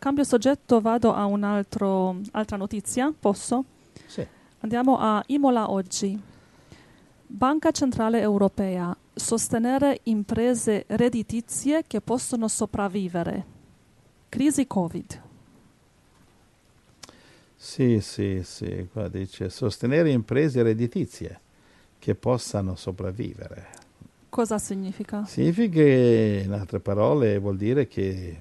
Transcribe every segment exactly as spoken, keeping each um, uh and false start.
cambio soggetto, vado a un'altra notizia, posso? Sì. Andiamo a Imola oggi. Banca Centrale Europea, sostenere imprese redditizie che possono sopravvivere. Crisi Covid. Sì, sì, sì, qua dice sostenere imprese redditizie che possano sopravvivere. Cosa significa? Significa che, in altre parole, vuol dire che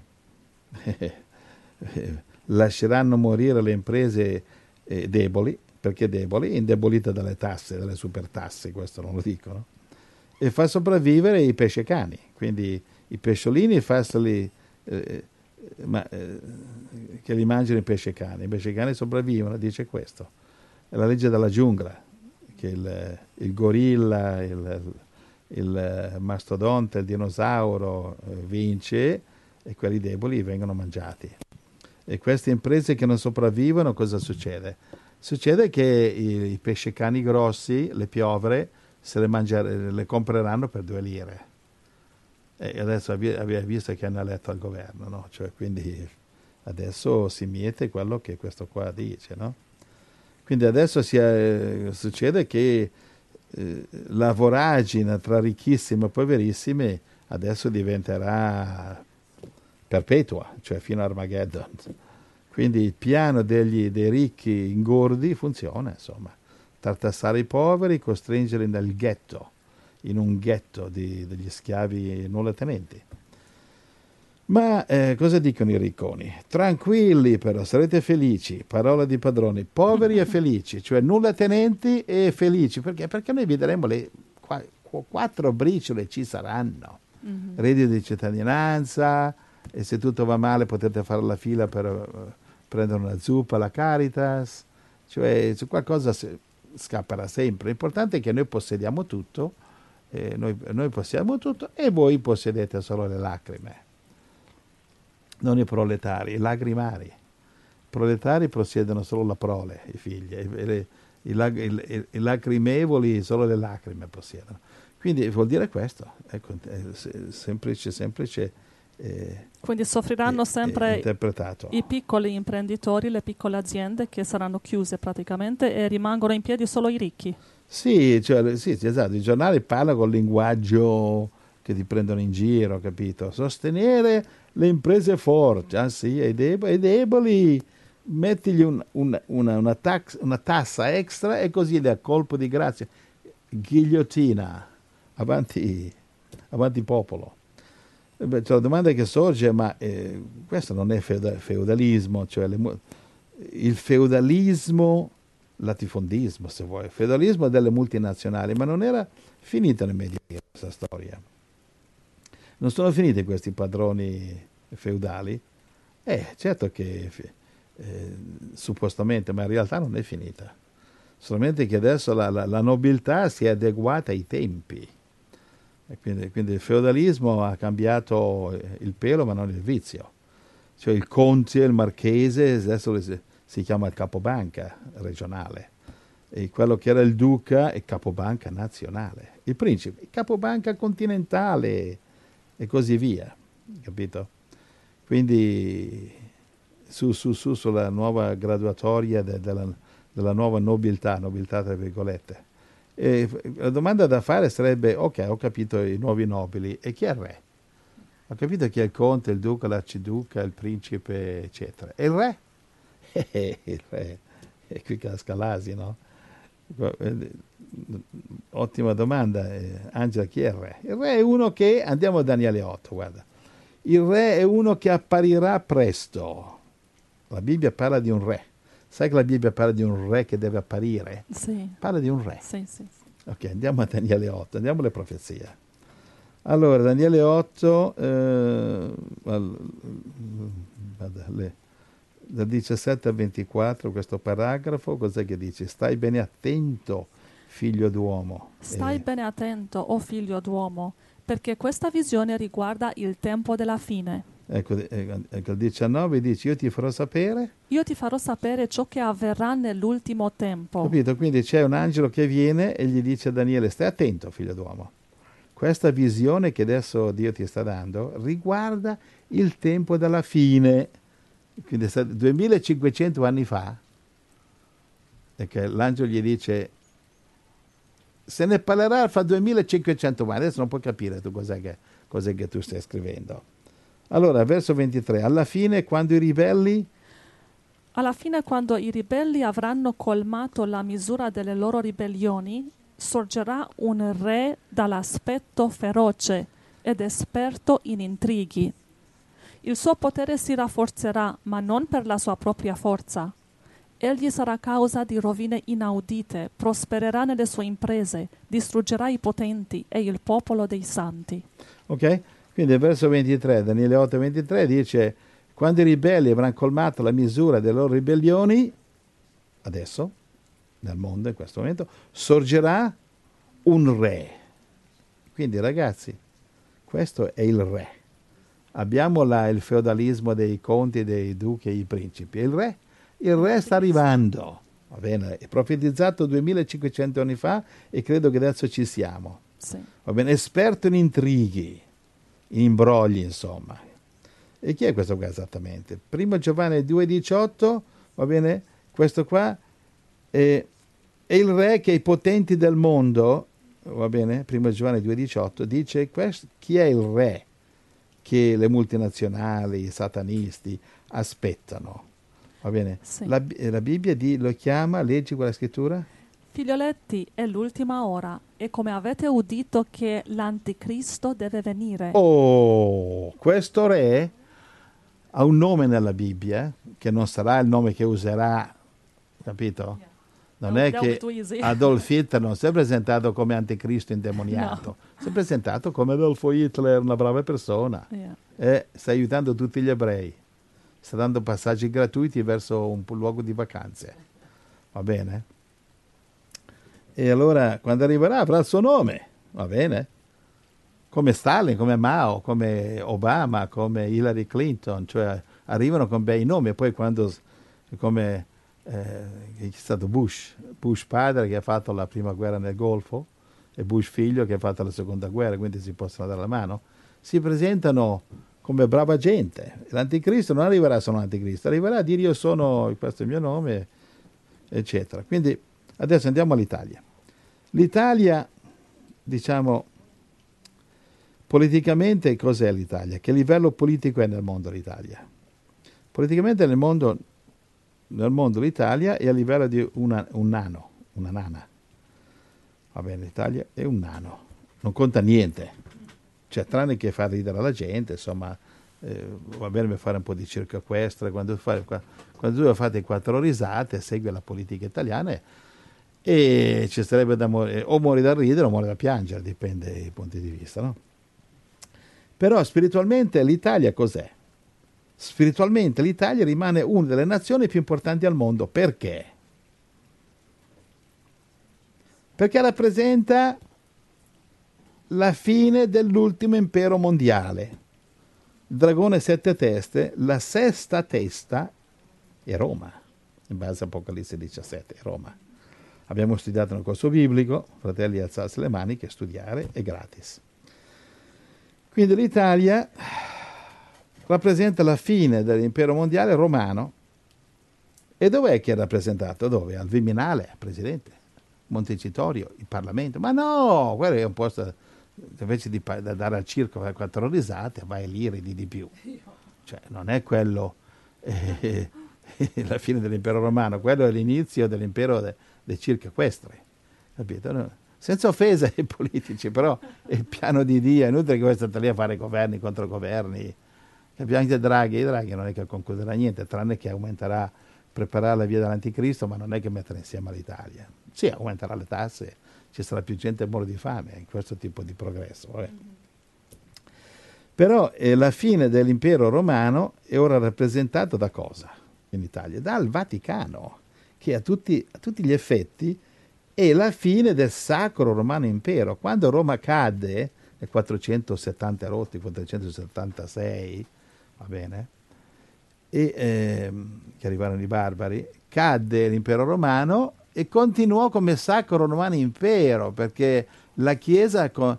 lasceranno morire le imprese eh, deboli, perché deboli, indebolite dalle tasse, dalle super tasse, questo non lo dicono, e fa sopravvivere i pescecani, quindi i pesciolini farseli, eh, ma, eh, che li mangiano i pescecani, i pescecani sopravvivono, dice questo. È la legge della giungla, che il, il gorilla, il, il mastodonte, il dinosauro eh, vince e quelli deboli vengono mangiati. E queste imprese che non sopravvivono, cosa succede? Succede che i, i pescecani grossi, le piovre, se le, mangiare, le compreranno per due lire. E adesso avete visto che hanno eletto al governo, no? Cioè, quindi adesso si miete quello che questo qua dice, no? Quindi adesso si è, succede che eh, la voragine tra ricchissimi e poverissimi adesso diventerà perpetua, cioè fino a Armageddon. Quindi il piano degli, dei ricchi ingordi funziona, insomma. Tartassare i poveri, costringerli nel ghetto, in un ghetto di, degli schiavi nullatenenti. Ma eh, cosa dicono i ricconi? Tranquilli però, sarete felici, parola di padroni, poveri e felici, cioè nullatenenti e felici, perché? Perché noi vedremo le qua, quattro briciole ci saranno, mm-hmm. Reddito di cittadinanza, e se tutto va male potete fare la fila per uh, prendere una zuppa alla Caritas, cioè su qualcosa se, scapperà sempre. L'importante è che noi possediamo tutto, eh, noi, noi possediamo tutto e voi possedete solo le lacrime. Non i proletari, i lagrimari. I proletari possiedono solo la prole, i figli, e le, i, lag, i, i lacrimevoli solo le lacrime possiedono. Quindi vuol dire questo, ecco, è semplice, semplice. Eh, Quindi soffriranno eh, sempre interpretato. I piccoli imprenditori, le piccole aziende che saranno chiuse praticamente e rimangono in piedi solo i ricchi. Sì, cioè, sì, esatto, i giornali parlano col linguaggio che ti prendono in giro, capito? Sostenere le imprese forti, ah sì, ai deboli, ai deboli mettigli un, un, una, una, tax, una tassa extra e così a colpo di grazia, ghigliottina, avanti, avanti popolo. Beh, cioè, la domanda che sorge, ma eh, questo non è feudalismo, cioè le, il feudalismo, latifondismo se vuoi, il feudalismo delle multinazionali, ma non era finita nel Medioevo questa storia. Non sono finiti questi padroni feudali? Eh, certo che eh, suppostamente, ma in realtà non è finita. Solamente che adesso la, la, la nobiltà si è adeguata ai tempi. E quindi, quindi il feudalismo ha cambiato il pelo, ma non il vizio. Cioè il conte, il marchese, adesso si, si chiama il capobanca regionale. E quello che era il duca è capobanca nazionale. Il principe, il capobanca continentale, e così via, capito? Quindi su, su, su sulla nuova graduatoria de, della, della nuova nobiltà, nobiltà tra virgolette. E la domanda da fare sarebbe, ok, ho capito i nuovi nobili, e chi è il re? Ho capito chi è il conte, il duca, l'arciduca, il principe, eccetera. E il re? Il re, e qui casca l'asino. Ottima domanda, Angela, chi è il re? Il re è uno che, andiamo a Daniele otto, guarda, il re è uno che apparirà presto. La Bibbia parla di un re. Sai che la Bibbia parla di un re che deve apparire? Sì. Parla di un re. Sì, sì, sì. Ok, andiamo a Daniele otto, andiamo alle profezie. Allora, Daniele otto, eh, le, dal diciassette al ventiquattro, questo paragrafo, cos'è che dice? Stai bene attento, figlio d'uomo. Stai eh, bene attento, o oh figlio d'uomo, perché questa visione riguarda il tempo della fine. Ecco, ecco, il diciannove dice, io ti farò sapere. Io ti farò sapere ciò che avverrà nell'ultimo tempo. Capito? Quindi c'è un angelo che viene e gli dice a Daniele, stai attento, figlio d'uomo. Questa visione che adesso Dio ti sta dando riguarda il tempo della fine. quindi duemilacinquecento anni fa, e che l'angelo gli dice, se ne parlerà fra duemilacinquecento anni, adesso non puoi capire tu cos'è che, cos'è che tu stai scrivendo. Allora, verso ventitré, alla fine quando i ribelli... Alla fine, quando i ribelli avranno colmato la misura delle loro ribellioni, sorgerà un re dall'aspetto feroce ed esperto in intrighi. Il suo potere si rafforzerà, ma non per la sua propria forza. Egli sarà causa di rovine inaudite, prospererà nelle sue imprese, distruggerà i potenti e il popolo dei santi. Ok? Quindi verso ventitré, Daniele otto ventitré dice, quando i ribelli avranno colmato la misura delle loro ribellioni, adesso, nel mondo in questo momento, sorgerà un re. Quindi ragazzi, questo è il re. Abbiamo là il feudalismo dei conti, dei duchi e i principi. Il re, il re sta arrivando, va bene? È profetizzato duemilacinquecento anni fa e credo che adesso ci siamo. Sì. Va bene? Esperto in intrighi, in imbrogli, insomma. E chi è questo qua esattamente? Primo Giovanni due diciotto, va bene? Questo qua è, è il re che i potenti del mondo, va bene? Primo Giovanni due diciotto dice questo, chi è il re che le multinazionali, i satanisti aspettano, va bene? Sì. La, la Bibbia di, lo chiama, leggi quella scrittura? Figlioletti, è l'ultima ora e come avete udito che l'anticristo deve venire. Oh, questo re ha un nome nella Bibbia che non sarà il nome che userà, capito? Yeah. Non No, è that che was too easy. Adolf Hitler non si è presentato come anticristo indemoniato, No. si è presentato come Adolfo Hitler, una brava persona, Yeah. e sta aiutando tutti gli ebrei, sta dando passaggi gratuiti verso un luogo di vacanze, va bene? E allora quando arriverà avrà il suo nome, va bene? Come Stalin, come Mao, come Obama, come Hillary Clinton, cioè arrivano con bei nomi e poi quando, come eh, c'è stato Bush, Bush padre che ha fatto la prima guerra nel Golfo e Bush figlio che ha fatto la seconda guerra, quindi si possono dare la mano, si presentano come brava gente. L'anticristo non arriverà solo l'anticristo, arriverà a dire io sono, questo è il mio nome, eccetera. Quindi adesso andiamo all'Italia. L'Italia, diciamo, politicamente cos'è l'Italia? Che livello politico è nel mondo l'Italia? Politicamente nel mondo, nel mondo l'Italia è a livello di una, un nano, una nana. Va bene, l'Italia è un nano, non conta niente. Cioè, tranne che far ridere la gente, insomma, eh, va bene per fare un po' di circo equestre, quando, fai, quando tu fate quattro risate, segui la politica italiana e ci sarebbe da morire, o muori da ridere o muori da piangere, dipende dai punti di vista, no? Però spiritualmente l'Italia cos'è? Spiritualmente l'Italia rimane una delle nazioni più importanti al mondo. Perché? Perché rappresenta la fine dell'ultimo impero mondiale. Il dragone sette teste, la sesta testa è Roma, in base a Apocalisse diciassette, è Roma. Abbiamo studiato nel corso biblico, fratelli alzarsi le mani, che studiare è gratis. Quindi l'Italia rappresenta la fine dell'impero mondiale romano. E dov'è che è rappresentato? Dove? Al Viminale, presidente, Montecitorio, il Parlamento. Ma no, quello è un posto, invece di dare al circo per quattro risate, vai lì, ridi di più. Cioè, non è quello eh, la fine dell'impero romano, quello è l'inizio dell'impero de, dei circhi equestri, capito? No? Senza offesa ai politici, però è il piano di Dio, è inutile che voi state lì a fare governi contro governi. Capiamo anche Draghi, e Draghi non è che concluderà niente, tranne che aumenterà, preparare la via dell'anticristo, ma non è che metterà insieme all'Italia. Sì, aumenterà le tasse, ci sarà più gente a morire di fame, in questo tipo di progresso. Vabbè. Però eh, la fine dell'impero romano è ora rappresentata da cosa in Italia? Dal Vaticano, che a tutti, a tutti gli effetti è la fine del Sacro Romano Impero. Quando Roma cadde nel quattrocentosettanta rotti, quattrocentosettantasei, va bene, e ehm, che arrivarono i barbari, cadde l'impero romano e continuò come Sacro Romano Impero, perché la Chiesa con,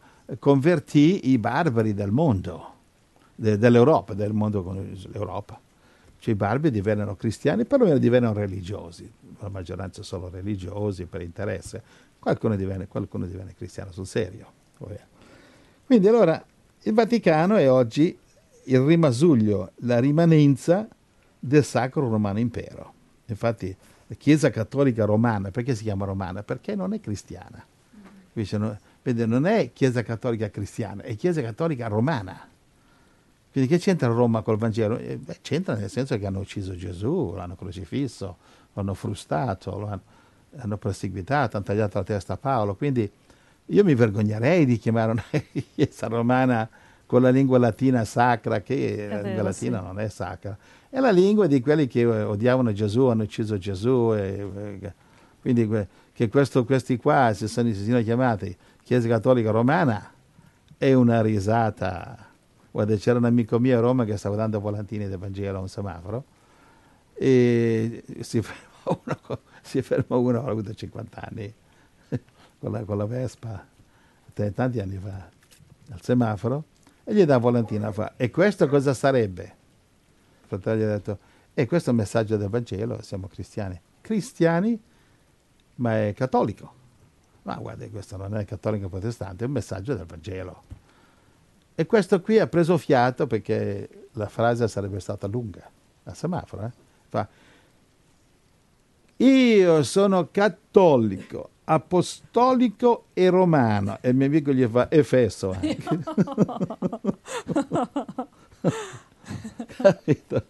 convertì i barbari del mondo, de, dell'Europa, del mondo con l'Europa. cioè i barbi divennero cristiani, perlomeno divennero religiosi, la maggioranza solo religiosi per interesse, qualcuno divenne, qualcuno divenne cristiano sul serio. Quindi allora il Vaticano è oggi il rimasuglio, la rimanenza del Sacro Romano Impero. Infatti la Chiesa Cattolica Romana, perché si chiama romana? Perché non è cristiana. Quindi non è Chiesa Cattolica Cristiana, è Chiesa Cattolica Romana. Quindi che c'entra Roma col Vangelo? Eh, beh, c'entra nel senso che hanno ucciso Gesù, l'hanno crocifisso, l'hanno frustato, lo hanno, hanno perseguitato, hanno tagliato la testa a Paolo. Quindi io mi vergognerei di chiamare una Chiesa romana con la lingua latina sacra, che è la vero, lingua latina sì. Non è sacra. È la lingua di quelli che odiavano Gesù, hanno ucciso Gesù. E, e, quindi che questo, questi qua si sono, si sono chiamati Chiesa Cattolica Romana è una risata. Guarda, c'era un amico mio a Roma che stava dando volantini del Vangelo a un semaforo e si ferma uno, si ferma uno ha avuto cinquanta anni con la, con la Vespa, tanti anni fa, al semaforo, e gli dà un volantino. Fa, e questo cosa sarebbe? Il fratello gli ha detto, e questo è il messaggio del Vangelo, siamo cristiani. Cristiani, ma è cattolico. Ma guarda, questo non è cattolico protestante, è un messaggio del Vangelo. E questo qui ha preso fiato perché la frase sarebbe stata lunga, al semaforo. Eh? Fa, io sono cattolico, apostolico e romano. E il mio amico gli fa Efeso anche. Capito?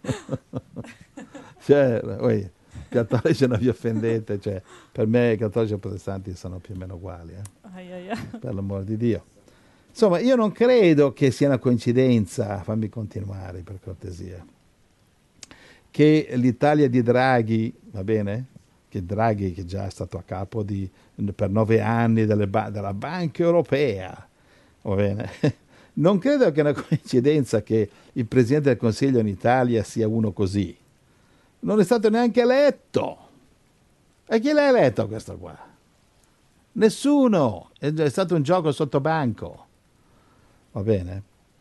Cioè, voi, cattolici non vi offendete, cioè, per me i cattolici e i protestanti sono più o meno uguali, eh? ai ai ai. Per l'amor di Dio. Insomma, io non credo che sia una coincidenza, fammi continuare per cortesia, che l'Italia di Draghi, va bene? Che Draghi, che già è stato a capo di, per nove anni delle ba- della Banca Europea, va bene? Non credo che è una coincidenza che il Presidente del Consiglio in Italia sia uno così. Non è stato neanche eletto. E chi l'ha eletto questo qua? Nessuno. È stato un gioco sotto banco. Va bene?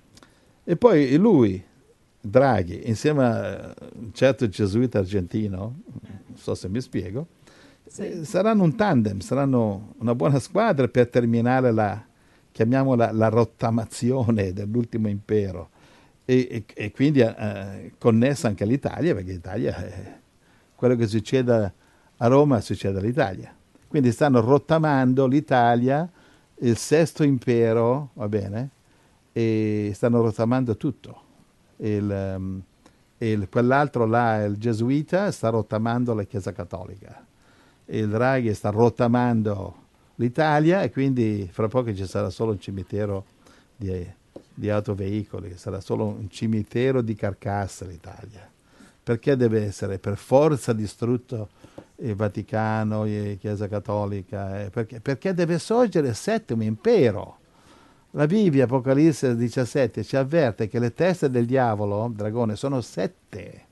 E poi lui, Draghi, insieme a un certo gesuita argentino, non so se mi spiego, sì. eh, saranno un tandem, saranno una buona squadra per terminare la, chiamiamola, la rottamazione dell'ultimo impero e, e, e quindi eh, connessa anche all'Italia, perché l'Italia è quello che succede a Roma succede all'Italia. Quindi stanno rottamando l'Italia, il sesto impero, va bene? E stanno rottamando tutto. Il, um, il, quell'altro là, il gesuita, sta rottamando la Chiesa Cattolica. Il Draghi sta rottamando l'Italia e quindi fra poco ci sarà solo un cimitero di, di autoveicoli, sarà solo un cimitero di carcasse l'Italia. Perché deve essere per forza distrutto il Vaticano, la Chiesa Cattolica? Eh, perché, perché deve sorgere il settimo impero. La Bibbia, Apocalisse diciassette, ci avverte che le teste del diavolo, dragone, sono sette.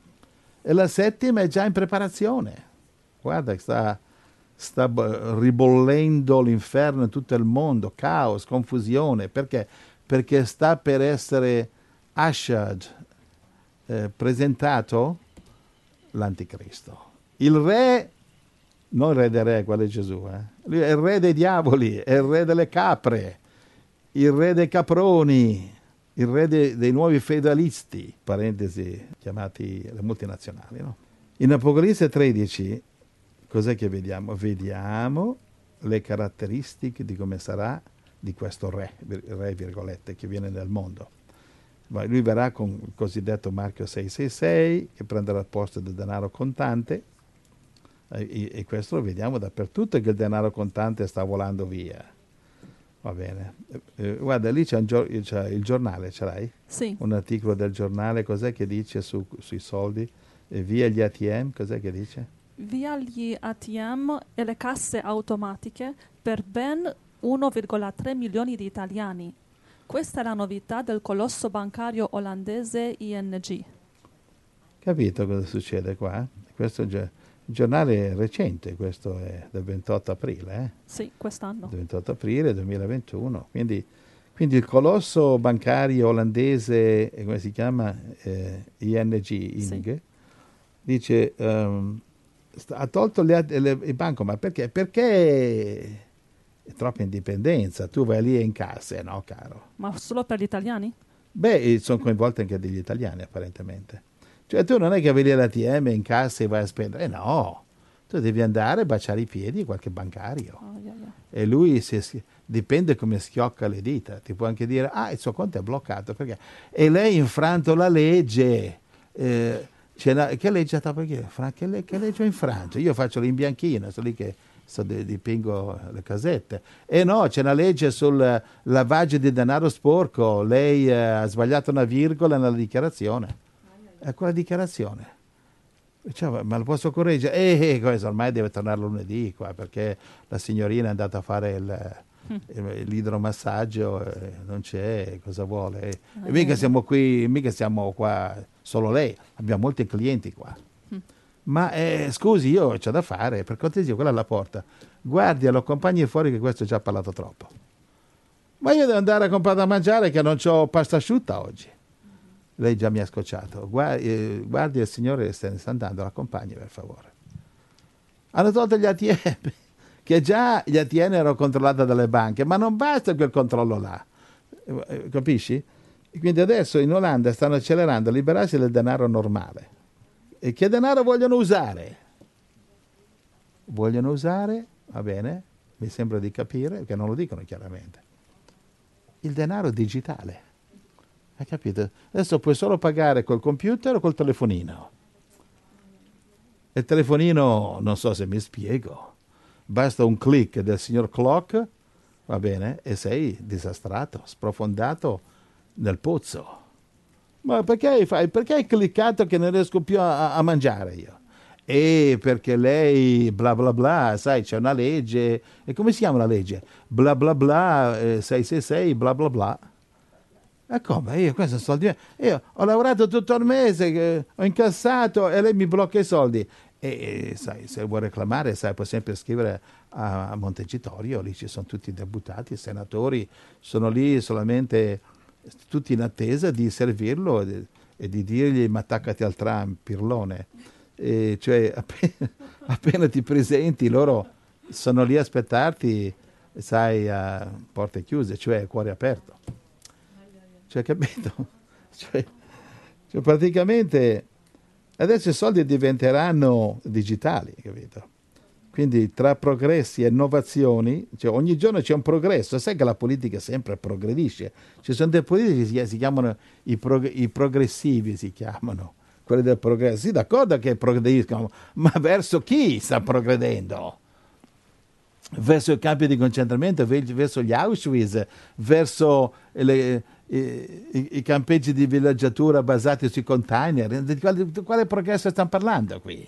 E la settima è già in preparazione. Guarda, sta, sta ribollendo l'inferno in tutto il mondo, caos, confusione. Perché? Perché sta per essere ushered, eh, presentato l'anticristo. Il re, non il re dei re, quello è Gesù, eh? Lui è il re dei diavoli, è il re delle capre, il re dei caproni, il re de, dei nuovi feudalisti, parentesi, chiamati le multinazionali. No? In Apocalisse tredici, cos'è che vediamo? Vediamo le caratteristiche di come sarà di questo re, re virgolette, che viene nel mondo. Lui verrà con il cosiddetto marchio sei sei sei, che prenderà il posto del denaro contante, e, e questo lo vediamo dappertutto, che il denaro contante sta volando via. Va bene. Eh, guarda, lì c'è, un gio- c'è il giornale, ce l'hai? Sì. Un articolo del giornale, cos'è che dice su, sui soldi? Eh, via gli A T M, cos'è che dice? Via gli A T M e le casse automatiche per ben uno virgola tre milioni di italiani. Questa è la novità del colosso bancario olandese I N G. Capito cosa succede qua? Questo è già... Il giornale è recente, questo è del ventotto aprile. Eh? Sì, quest'anno. Del ventotto aprile duemilaventuno. Quindi Quindi il colosso bancario olandese, eh, come si chiama? Eh, I N G, I N G, Sì. dice, ehm, sta- ha tolto le, le, i bancomat, perché? Perché è troppa indipendenza, tu vai lì e incassi, eh, no caro? Ma solo per gli italiani? Beh, sono coinvolti anche degli italiani apparentemente. Cioè tu non è che vai lì all'A T M, incassi e vai a spendere, eh no, tu devi andare a baciare i piedi a qualche bancario. Oh, yeah, yeah. E lui si, si- dipende come schiocca le dita, ti può anche dire ah il suo conto è bloccato perché e lei ha infranto la legge. Eh, c'è la- che legge ha fatto? Perché Fra- che, le- che legge ho infranto? Io faccio l'imbianchino, sto lì che sto de- dipingo le casette e no, c'è una legge sul lavaggio di denaro sporco, lei eh, ha sbagliato una virgola nella dichiarazione, è quella dichiarazione. Cioè, ma lo posso correggere? Eh, eh, questo ormai deve tornare lunedì qua perché la signorina è andata a fare il, il- l'idromassaggio, eh, non c'è, cosa vuole? E Eh, mica siamo qui, mica siamo qua solo lei, abbiamo molti clienti qua. Ma eh, scusi, io c'ho da fare, per cortesia, quella alla porta. Guardi, lo accompagni fuori che questo ci ha parlato troppo. Ma io devo andare a comprare da mangiare che non c'ho pasta asciutta oggi. Lei già mi ha scocciato. Guardi, eh, guardi il signore se ne sta andando, l'accompagni per favore. Hanno tolto gli A T M, che già gli A T M erano controllati dalle banche, ma non basta quel controllo là. Eh, eh, Capisci? Quindi adesso in Olanda stanno accelerando a liberarsi del denaro normale. E che denaro vogliono usare? Vogliono usare, va bene, mi sembra di capire, perché non lo dicono chiaramente, il denaro digitale. Hai capito? Adesso puoi solo pagare col computer o col telefonino. E il telefonino, non so se mi spiego, basta un click del signor Clock, va bene, e sei disastrato, sprofondato nel pozzo. Ma perché fai? Perché hai cliccato che non riesco più a, a mangiare io? E perché lei bla bla bla, sai, c'è una legge, e come si chiama la legge? Bla bla bla, eh, sei sei sei, bla bla bla. E come? Io questi soldi. Io ho lavorato tutto il mese, che ho incassato e lei mi blocca i soldi. E, e, sai, se vuoi reclamare, sai, puoi sempre scrivere a, a Montecitorio, lì ci sono tutti i deputati, i senatori, sono lì solamente tutti in attesa di servirlo e di, e di dirgli ma attaccati al tram, pirlone. E cioè appena, appena ti presenti loro sono lì a aspettarti, sai, a porte chiuse, cioè a cuore aperto. Cioè, capito? Cioè, cioè, praticamente adesso i soldi diventeranno digitali, capito? Quindi tra progressi e innovazioni, cioè ogni giorno c'è un progresso. Sai che la politica sempre progredisce. Ci sono dei politici che si, si chiamano i, prog- i progressivi, si chiamano, quelli del progresso. Sì, d'accordo che progrediscono, ma verso chi sta progredendo? Verso i campi di concentramento, verso gli Auschwitz, verso le, i, i, i campeggi di villeggiatura basati sui container. Di quale, di quale progresso stiamo parlando qui?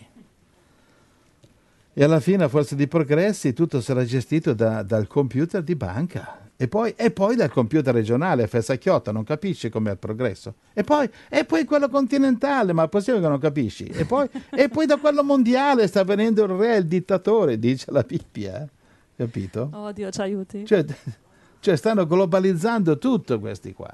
E alla fine, a forza di progressi, tutto sarà gestito da, dal computer di banca. E poi, e poi dal computer regionale, Fessacchiotta, non capisci com'è il progresso. E poi, e poi quello continentale, ma è possibile che non capisci? E poi, e poi da quello mondiale sta venendo il re, il dittatore, dice la Bibbia. Eh? Capito? Oh Dio, ci aiuti. Cioè, cioè stanno globalizzando tutto questi qua.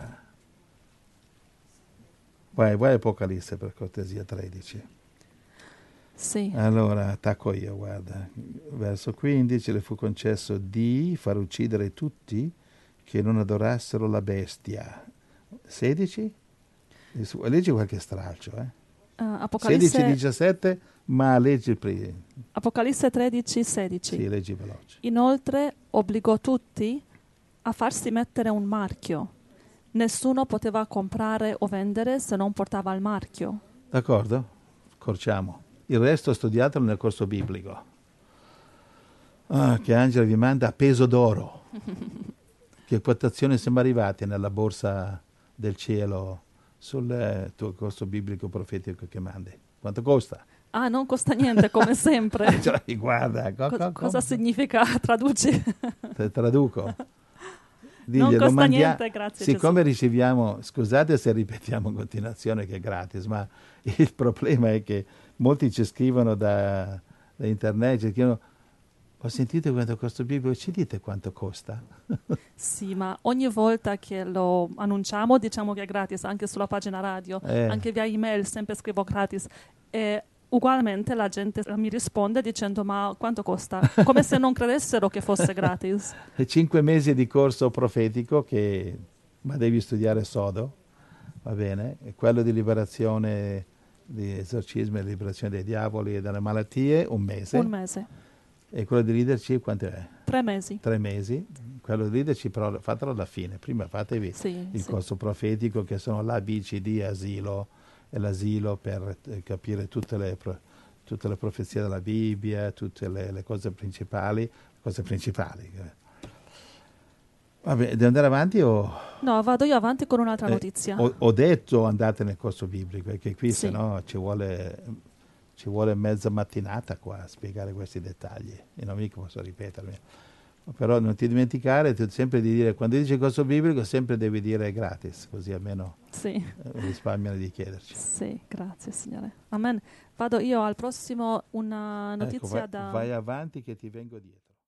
Vai, vai Apocalisse per cortesia tredici. Sì. Allora, attacco io, guarda. Verso quindici le fu concesso di far uccidere tutti che non adorassero la bestia. sedici? Leggi qualche stralcio, eh? Uh, Apocalisse, sedici diciassette, ma leggi prima. Apocalisse tredici sedici. Sì, leggi veloce. Inoltre obbligò tutti a farsi mettere un marchio. Nessuno poteva comprare o vendere se non portava il marchio. D'accordo? Corciamo. Il resto studiatelo nel corso biblico. Ah, che Angela vi manda a peso d'oro. Che quotazione siamo arrivati nella borsa del cielo sul eh, tuo corso biblico profetico che mandi? Quanto costa? Ah, non costa niente, come sempre. Cioè, guarda, co- Co- co- cosa co- significa? Traduci. Te traduco. Digli, Non lo costa mandia- niente, grazie Siccome Gesù. riceviamo, scusate se ripetiamo in continuazione che è gratis, ma il problema è che molti ci scrivono da, da internet, ci chiedono Ho sentito quanto costa il biblico, ci dite quanto costa? Sì, ma ogni volta che lo annunciamo diciamo che è gratis, anche sulla pagina radio, Eh. anche via email sempre scrivo gratis. E ugualmente la gente mi risponde dicendo ma quanto costa? Come se non credessero che fosse gratis. E cinque mesi di corso profetico che ma devi studiare sodo, va bene? E quello di liberazione, di esorcismo e liberazione dei diavoli e dalle malattie, un mese. Un mese. E quello di leadership quanto è? Tre mesi. Tre mesi. Quello di leadership però fatelo alla fine. Prima fatevi Sì, il sì. corso profetico che sono l'A B C D asilo e l'asilo per eh, capire tutte le, pro- tutte le profezie della Bibbia, tutte le, le cose principali, cose principali. Vabbè, devo andare avanti o... No, vado io avanti con un'altra eh, notizia. ho, ho detto andate nel corso biblico, perché qui Sì. se no ci vuole, ci vuole mezza mattinata qua a spiegare questi dettagli. E non mica posso ripetermi. Però non ti dimenticare tu sempre di dire, quando dici corso biblico sempre devi dire gratis, così almeno Sì. eh, risparmiano di chiederci. Sì, grazie Signore. Amen. Vado io al prossimo, una notizia Ecco, vai, da... vai avanti che ti vengo dietro.